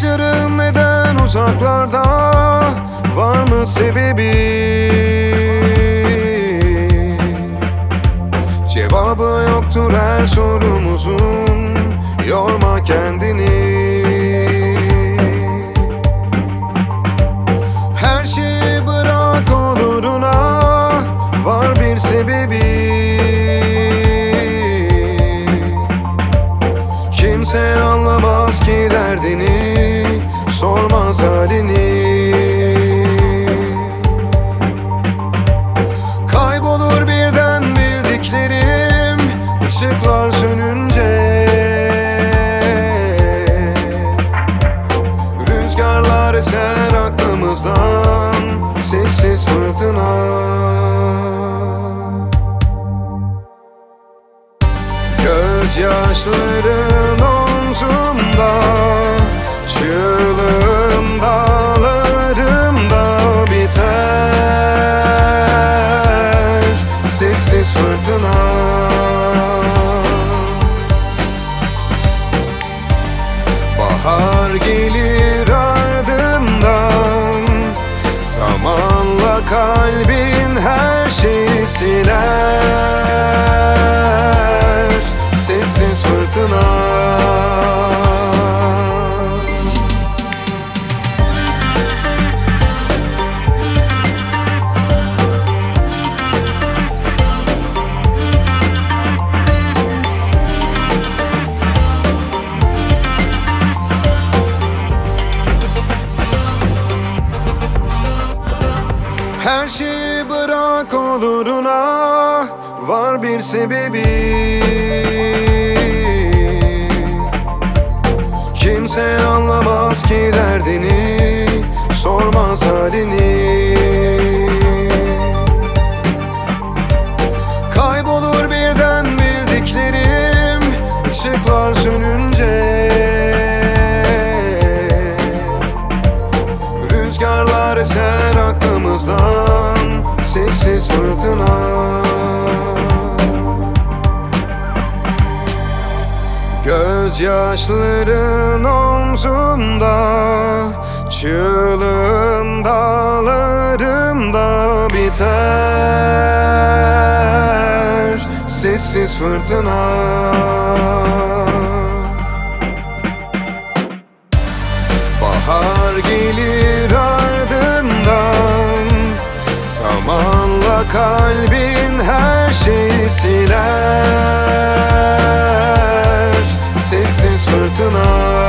Bakışların neden uzaklarda? Var mı sebebi? Cevabı yoktur her sorumuzun. Yorma kendini. Her şeyi bırak oluruna. Var bir sebebi. Kimse anlamaz ki derdini, sormaz halini. Kaybolur birden bildiklerim, ışıklar sönünce. Rüzgarlar eser aklımızdan, sessiz fırtına. Gözyaşların omzumda, çığlığım dağlarımda biter. Sessiz fırtına. Bahar gelir ardından, zamanla kalbin her şeyi siler. Sessiz fırtına. Her şeyi bırak oluruna. Var bir sebebi. Kimse anlamaz ki derdini, sormaz halini. Kaybolur birden bildiklerim, ışıklar sönünce. Rüzgarlar eser aklımızdan, sessiz fırtına. Gözyaşların omzumda, çığlığın dağlarımda biter. Sessiz fırtına. Bahar gelir ardından, zamanla kalbin her şeyi siler. Sessiz fırtına.